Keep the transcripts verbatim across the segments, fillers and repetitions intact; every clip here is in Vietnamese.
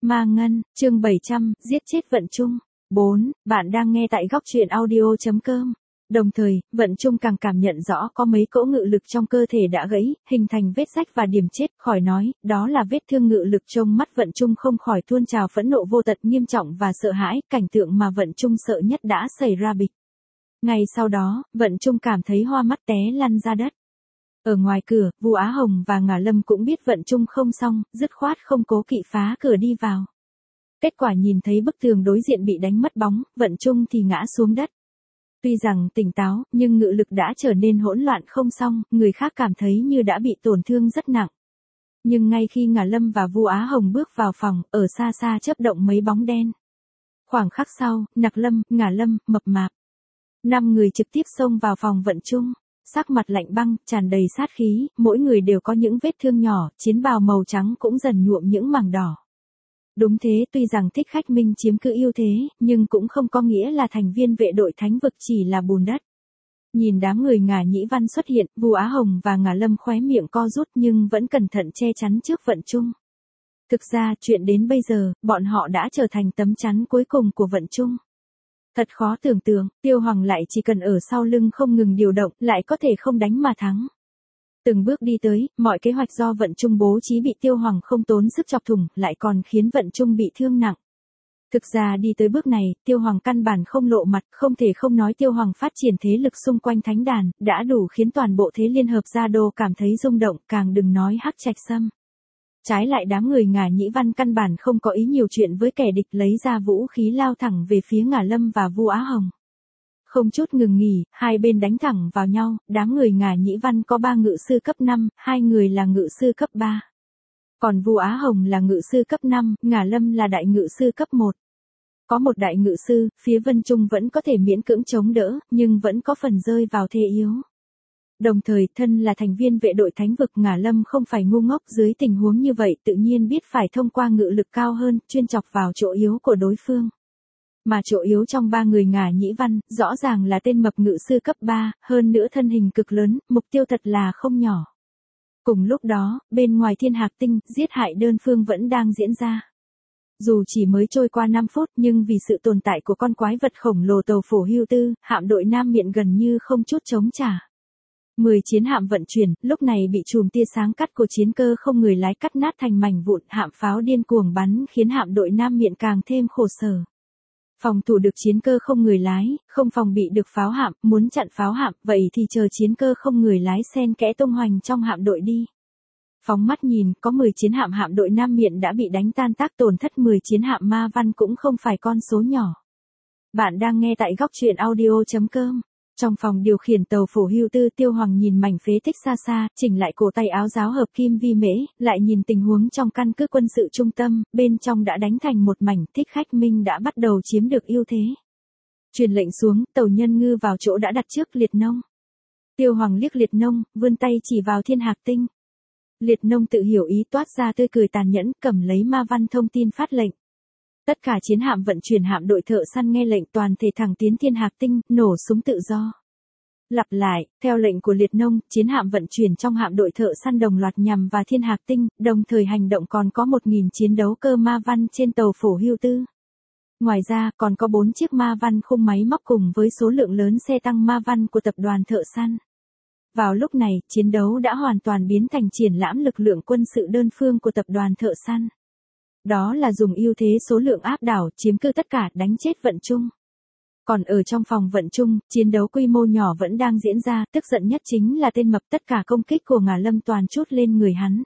Ma Ngân, chương bảy trăm, giết chết Vận Trung. bốn. Bạn đang nghe tại góc truyện audio chấm com. Đồng thời, Vận Trung càng cảm nhận rõ có mấy cỗ ngự lực trong cơ thể đã gãy, hình thành vết rách và điểm chết, khỏi nói, đó là vết thương ngự lực. Trong mắt Vận Trung không khỏi tuôn trào phẫn nộ vô tận, nghiêm trọng và sợ hãi, cảnh tượng mà Vận Trung sợ nhất đã xảy ra bịch. Ngay sau đó, Vận Trung cảm thấy hoa mắt té lăn ra đất. Ở ngoài cửa, Vu Á Hồng và Ngả Lâm cũng biết Vận Trung không xong, dứt khoát không cố kỵ phá cửa đi vào. Kết quả nhìn thấy bức tường đối diện bị đánh mất bóng, Vận Trung thì ngã xuống đất. Tuy rằng tỉnh táo, nhưng ngự lực đã trở nên hỗn loạn không xong, người khác cảm thấy như đã bị tổn thương rất nặng. Nhưng ngay khi Ngả Lâm và Vu Á Hồng bước vào phòng, ở xa xa chớp động mấy bóng đen. Khoảng khắc sau, Nặc Lâm, Ngả Lâm, Mập Mạp, năm người trực tiếp xông vào phòng Vận Trung. Sắc mặt lạnh băng, tràn đầy sát khí, mỗi người đều có những vết thương nhỏ, chiến bào màu trắng cũng dần nhuộm những mảng đỏ. Đúng thế, tuy rằng Thích Khách Minh chiếm cứ ưu thế, nhưng cũng không có nghĩa là thành viên vệ đội thánh vực chỉ là bùn đất. Nhìn đám người Ngả Nhĩ Văn xuất hiện, Vu Á Hồng và Ngả Lâm khóe miệng co rút nhưng vẫn cẩn thận che chắn trước Vận Trung. Thực ra, chuyện đến bây giờ, bọn họ đã trở thành tấm chắn cuối cùng của Vận Trung. Thật khó tưởng tượng, Tiêu Hoàng lại chỉ cần ở sau lưng không ngừng điều động, lại có thể không đánh mà thắng. Từng bước đi tới, mọi kế hoạch do Vận Trung bố trí bị Tiêu Hoàng không tốn sức chọc thủng, lại còn khiến Vận Trung bị thương nặng. Thực ra đi tới bước này, Tiêu Hoàng căn bản không lộ mặt, không thể không nói Tiêu Hoàng phát triển thế lực xung quanh thánh đàn, đã đủ khiến toàn bộ thế liên hợp Gia Đô cảm thấy rung động, càng đừng nói Hắc Trạch Sâm. Trái lại đám người Ngả Nhĩ Văn căn bản không có ý nhiều chuyện với kẻ địch, lấy ra vũ khí lao thẳng về phía Ngả Lâm và Vu Á Hồng. Không chút ngừng nghỉ, hai bên đánh thẳng vào nhau, đám người Ngả Nhĩ Văn có ba ngự sư cấp năm, hai người là ngự sư cấp ba. Còn Vu Á Hồng là ngự sư cấp năm, Ngả Lâm là đại ngự sư cấp một. Có một đại ngự sư, phía Vân Trung vẫn có thể miễn cưỡng chống đỡ, nhưng vẫn có phần rơi vào thế yếu. Đồng thời, thân là thành viên vệ đội thánh vực, Ngả Lâm không phải ngu ngốc, dưới tình huống như vậy tự nhiên biết phải thông qua ngự lực cao hơn, chuyên chọc vào chỗ yếu của đối phương. Mà chỗ yếu trong ba người Ngả Nhĩ Văn, rõ ràng là tên mập ngự sư cấp ba, hơn nữa thân hình cực lớn, mục tiêu thật là không nhỏ. Cùng lúc đó, bên ngoài Thiên Hạc Tinh, giết hại đơn phương vẫn đang diễn ra. Dù chỉ mới trôi qua năm phút nhưng vì sự tồn tại của con quái vật khổng lồ tàu phổ Hưu Tư, hạm đội Nam Miện gần như không chút chống trả. mười chiến hạm vận chuyển, lúc này bị chùm tia sáng cắt của chiến cơ không người lái cắt nát thành mảnh vụn, hạm pháo điên cuồng bắn khiến hạm đội Nam Miện càng thêm khổ sở. Phòng thủ được chiến cơ không người lái, không phòng bị được pháo hạm, muốn chặn pháo hạm, vậy thì chờ chiến cơ không người lái xen kẽ tung hoành trong hạm đội đi. Phóng mắt nhìn, có mười chiến hạm hạm đội Nam Miện đã bị đánh tan tác, tổn thất mười chiến hạm Ma Văn cũng không phải con số nhỏ. Bạn đang nghe tại góc truyện audio chấm com. Trong phòng điều khiển tàu phổ Hưu Tư, Tiêu Hoàng nhìn mảnh phế tích xa xa, chỉnh lại cổ tay áo giáo hợp kim vi mễ, lại nhìn tình huống trong căn cứ quân sự trung tâm, bên trong đã đánh thành một mảnh, Thích Khách Minh đã bắt đầu chiếm được ưu thế. Truyền lệnh xuống, tàu nhân ngư vào chỗ đã đặt trước. Liệt Nông. Tiêu Hoàng liếc Liệt Nông, vươn tay chỉ vào Thiên Hạc Tinh. Liệt Nông tự hiểu ý, toát ra tươi cười tàn nhẫn, cầm lấy ma văn thông tin phát lệnh. Tất cả chiến hạm vận chuyển hạm đội thợ săn nghe lệnh toàn thể thẳng tiến Thiên Hạc Tinh, nổ súng tự do. Lặp lại, theo lệnh của Liệt Nông, chiến hạm vận chuyển trong hạm đội thợ săn đồng loạt nhằm vào Thiên Hạc Tinh, đồng thời hành động còn có một nghìn chiến đấu cơ ma văn trên tàu phổ Hưu Tư. Ngoài ra, còn có bốn chiếc ma văn khung máy móc cùng với số lượng lớn xe tăng ma văn của tập đoàn thợ săn. Vào lúc này, chiến đấu đã hoàn toàn biến thành triển lãm lực lượng quân sự đơn phương của tập đoàn thợ săn. Đó là dùng ưu thế số lượng áp đảo, chiếm cứ tất cả, đánh chết Vận Trung. Còn ở trong phòng Vận Trung, chiến đấu quy mô nhỏ vẫn đang diễn ra, tức giận nhất chính là tên mập, tất cả công kích của Ngả Lâm toàn trút lên người hắn.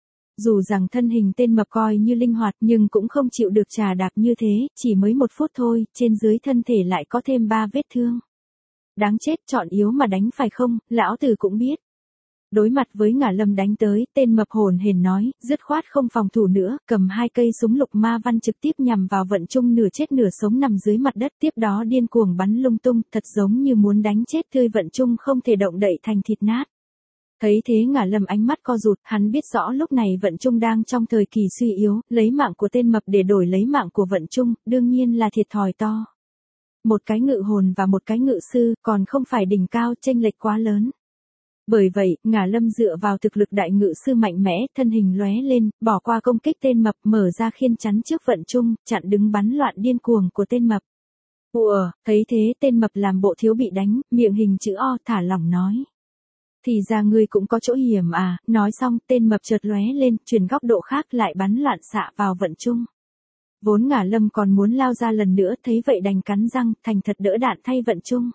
Dù rằng thân hình tên mập coi như linh hoạt nhưng cũng không chịu được trà đạp như thế, chỉ mới một phút thôi, trên dưới thân thể lại có thêm ba vết thương. Đáng chết, chọn yếu mà đánh phải không, lão tử cũng biết. Đối mặt với Ngả Lâm đánh tới, tên mập hồn hển nói, dứt khoát không phòng thủ nữa, cầm hai cây súng lục ma văn trực tiếp nhằm vào Vận Trung nửa chết nửa sống nằm dưới mặt đất, tiếp đó điên cuồng bắn lung tung, thật giống như muốn đánh chết tươi Vận Trung không thể động đậy thành thịt nát. Thấy thế Ngả Lâm ánh mắt co rụt, hắn biết rõ lúc này Vận Trung đang trong thời kỳ suy yếu, lấy mạng của tên mập để đổi lấy mạng của Vận Trung, đương nhiên là thiệt thòi to. Một cái ngự hồn và một cái ngự sư, còn không phải đỉnh cao, chênh lệch quá lớn. Bởi vậy, Ngả Lâm dựa vào thực lực đại ngự sư mạnh mẽ, thân hình lóe lên, bỏ qua công kích tên mập, mở ra khiên chắn trước Vận Trung, chặn đứng bắn loạn điên cuồng của tên mập. Ùa, thấy thế tên mập làm bộ thiếu bị đánh, miệng hình chữ O thả lỏng nói. Thì ra ngươi cũng có chỗ hiểm à, nói xong tên mập chợt lóe lên, chuyển góc độ khác lại bắn loạn xạ vào Vận Trung. Vốn Ngả Lâm còn muốn lao ra lần nữa, thấy vậy đành cắn răng, thành thật đỡ đạn thay Vận Trung.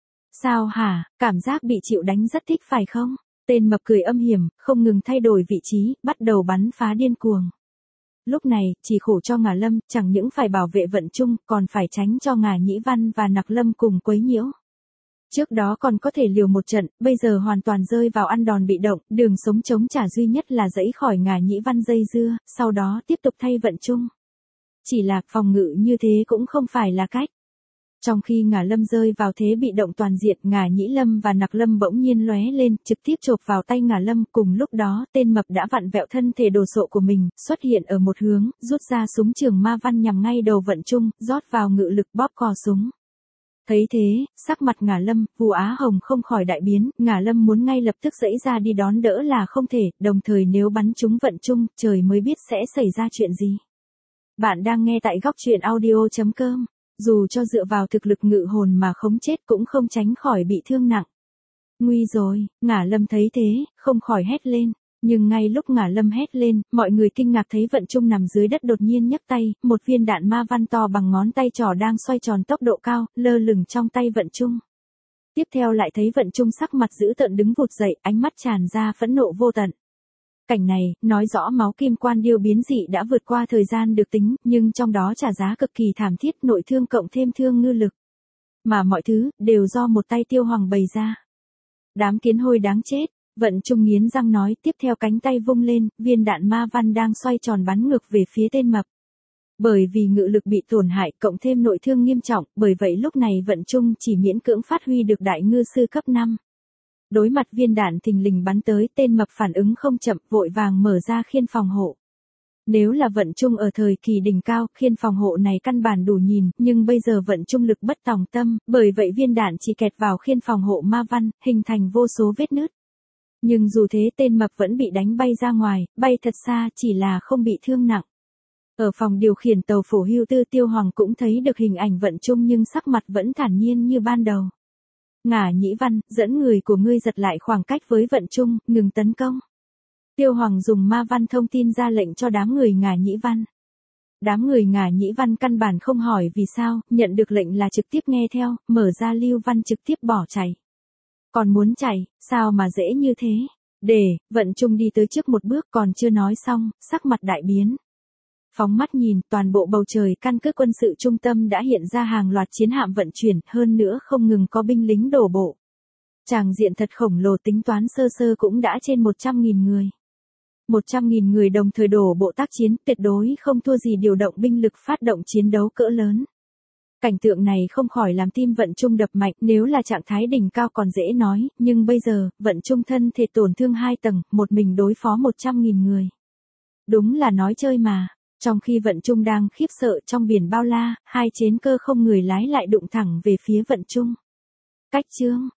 Sao hả, cảm giác bị chịu đánh rất thích phải không? Tên mập cười âm hiểm, không ngừng thay đổi vị trí, bắt đầu bắn phá điên cuồng. Lúc này, chỉ khổ cho Ngả Lâm, chẳng những phải bảo vệ Vận Trung, còn phải tránh cho Ngả Nhĩ Văn và Nặc Lâm cùng quấy nhiễu. Trước đó còn có thể liều một trận, bây giờ hoàn toàn rơi vào ăn đòn bị động, đường sống chống trả duy nhất là giãy khỏi Ngả Nhĩ Văn dây dưa, sau đó tiếp tục thay Vận Trung. Chỉ là phòng ngự như thế cũng không phải là cách. Trong khi Ngả Lâm rơi vào thế bị động toàn diện, Ngả Nhĩ Lâm và Nặc Lâm bỗng nhiên lóe lên, trực tiếp chộp vào tay Ngả Lâm, cùng lúc đó, tên mập đã vặn vẹo thân thể đồ sộ của mình, xuất hiện ở một hướng, rút ra súng trường ma văn nhằm ngay đầu Vận Trung, rót vào ngự lực bóp cò súng. Thấy thế, sắc mặt Ngả Lâm, Vu Á Hồng không khỏi đại biến, Ngả Lâm muốn ngay lập tức giãy ra đi đón đỡ là không thể, đồng thời nếu bắn trúng Vận Trung, trời mới biết sẽ xảy ra chuyện gì. Bạn đang nghe tại góc truyện audio chấm com. Dù cho dựa vào thực lực ngự hồn mà không chết cũng không tránh khỏi bị thương nặng. Nguy rồi, Ngả Lâm thấy thế, không khỏi hét lên. Nhưng ngay lúc Ngả Lâm hét lên, mọi người kinh ngạc thấy Vận Trung nằm dưới đất đột nhiên nhấc tay, một viên đạn ma văn to bằng ngón tay trỏ đang xoay tròn tốc độ cao, lơ lửng trong tay Vận Trung. Tiếp theo lại thấy Vận Trung sắc mặt dữ tợn đứng vụt dậy, ánh mắt tràn ra phẫn nộ vô tận. Cảnh này, nói rõ máu kim quan điêu biến dị đã vượt qua thời gian được tính, nhưng trong đó trả giá cực kỳ thảm thiết, nội thương cộng thêm thương ngư lực. Mà mọi thứ, đều do một tay Tiêu Hoàng bày ra. Đám kiến hôi đáng chết, Vận Trung nghiến răng nói, tiếp theo cánh tay vung lên, viên đạn ma văn đang xoay tròn bắn ngược về phía tên mập. Bởi vì ngự lực bị tổn hại, cộng thêm nội thương nghiêm trọng, bởi vậy lúc này Vận Trung chỉ miễn cưỡng phát huy được đại ngư sư cấp năm. Đối mặt viên đạn thình lình bắn tới, tên mập phản ứng không chậm, vội vàng mở ra khiên phòng hộ. Nếu là Vận Trung ở thời kỳ đỉnh cao, khiên phòng hộ này căn bản đủ nhìn, nhưng bây giờ Vận Trung lực bất tòng tâm, bởi vậy viên đạn chỉ kẹt vào khiên phòng hộ ma văn, hình thành vô số vết nứt. Nhưng dù thế tên mập vẫn bị đánh bay ra ngoài, bay thật xa, chỉ là không bị thương nặng. Ở phòng điều khiển tàu Phổ Hưu Tư, Tiêu Hoàng cũng thấy được hình ảnh Vận Trung nhưng sắc mặt vẫn thản nhiên như ban đầu. Ngả Nhĩ Văn, dẫn người của ngươi giật lại khoảng cách với Vận Trung, ngừng tấn công. Tiêu Hoàng dùng ma văn thông tin ra lệnh cho đám người Ngả Nhĩ Văn. Đám người Ngả Nhĩ Văn căn bản không hỏi vì sao, nhận được lệnh là trực tiếp nghe theo, mở ra lưu văn trực tiếp bỏ chạy. Còn muốn chạy, sao mà dễ như thế? Để, Vận Trung đi tới trước một bước còn chưa nói xong, sắc mặt đại biến. Phóng mắt nhìn, toàn bộ bầu trời căn cứ quân sự trung tâm đã hiện ra hàng loạt chiến hạm vận chuyển, hơn nữa không ngừng có binh lính đổ bộ. Tràng diện thật khổng lồ, tính toán sơ sơ cũng đã trên một trăm nghìn người. một trăm nghìn người đồng thời đổ bộ tác chiến, tuyệt đối không thua gì điều động binh lực phát động chiến đấu cỡ lớn. Cảnh tượng này không khỏi làm tim Vận Trung đập mạnh, nếu là trạng thái đỉnh cao còn dễ nói, nhưng bây giờ, Vận Trung thân thể tổn thương hai tầng, một mình đối phó một trăm nghìn người. Đúng là nói chơi mà. Trong khi Vận Trung đang khiếp sợ trong biển bao la, hai chiến cơ không người lái lại đụng thẳng về phía Vận Trung. Cách chương,